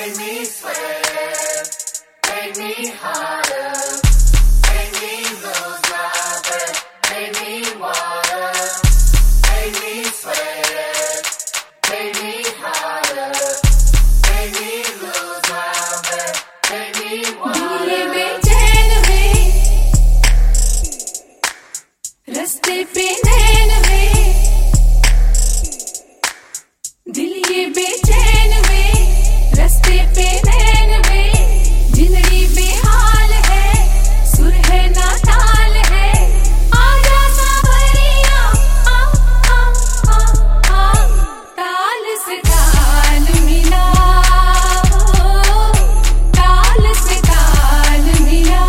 Make me sweat, make me harder, make me lose my breath, make me water, make me sweat, make me harder, make me lose my breath, make me water. दिल बेचैन में रस्ते पे नैन में, दिल ये बेचैन में रस्ते पे नैन में, जिंदगी बेहाल है, सुर है ना ताल है, आजा सावरिया आ आ आ आ, ताल से ताल मिला, ताल से ताल मिला.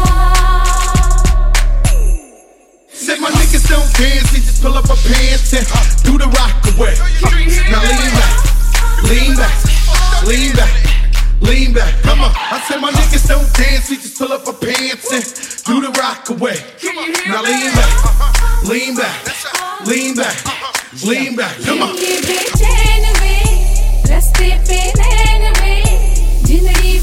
Said my niggas don't dance, they just pull up a pants and do the rock away. Now lean back, lean back, lean back, lean back. Come on. I said my niggas don't dance, we just pull up a pants and do the rock away. Now lean back, lean back, lean back, lean back. Come on. ये बेचैन में रस्ते पे नैन में, जिंदगी